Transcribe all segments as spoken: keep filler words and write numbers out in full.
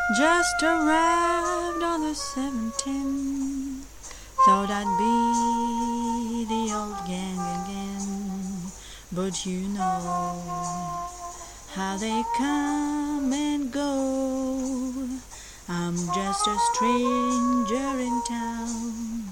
Just arrived on the seventeenth. Thought I'd be the old gang again, but you know how they come and go. I'm just a stranger in town.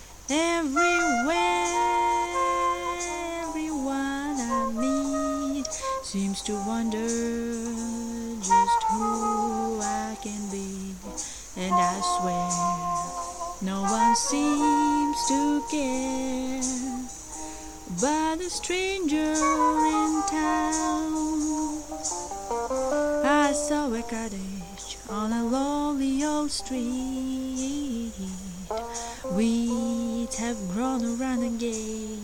Everywhere, everyone I meet seems to wonder just who I can be. And I swear no one seems to care but a stranger in town. I saw a cottage on a lonely old street. Weeds have grown around the gate.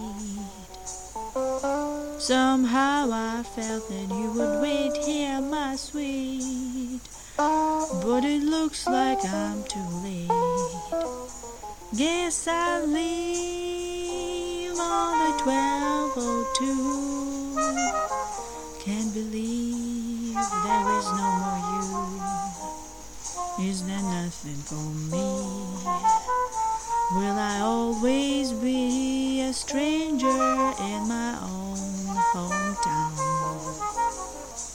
Somehow I felt that you would wait here, my sweet, but it looks like I'm too late. Guess I'll leave on the twelve oh two. Can't believe there is no more you. Is there nothing for me? Will I always be a stranger in my own hometown?